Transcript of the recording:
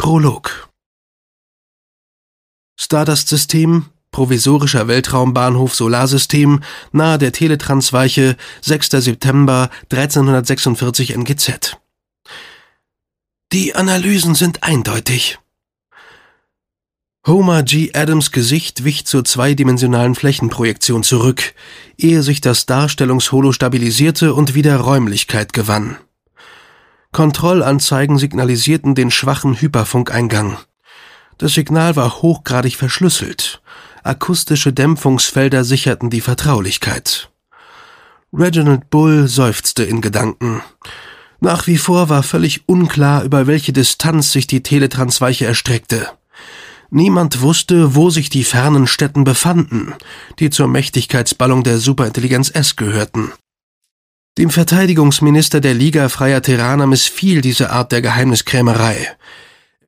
Prolog. Stardust-System, provisorischer Weltraumbahnhof Solarsystem, nahe der Teletrans-Weiche, 6. September 1346 NGZ. Die Analysen sind eindeutig. Homer G. Adams' Gesicht wich zur zweidimensionalen Flächenprojektion zurück, ehe sich das Darstellungsholo stabilisierte und wieder Räumlichkeit gewann. Kontrollanzeigen signalisierten den schwachen Hyperfunkeingang. Das Signal war hochgradig verschlüsselt. Akustische Dämpfungsfelder sicherten die Vertraulichkeit. Reginald Bull seufzte in Gedanken. Nach wie vor war völlig unklar, über welche Distanz sich die Teletrans-Weiche erstreckte. Niemand wusste, wo sich die fernen Städten befanden, die zur Mächtigkeitsballung der Superintelligenz S gehörten. Dem Verteidigungsminister der Liga Freier Terraner missfiel diese Art der Geheimniskrämerei.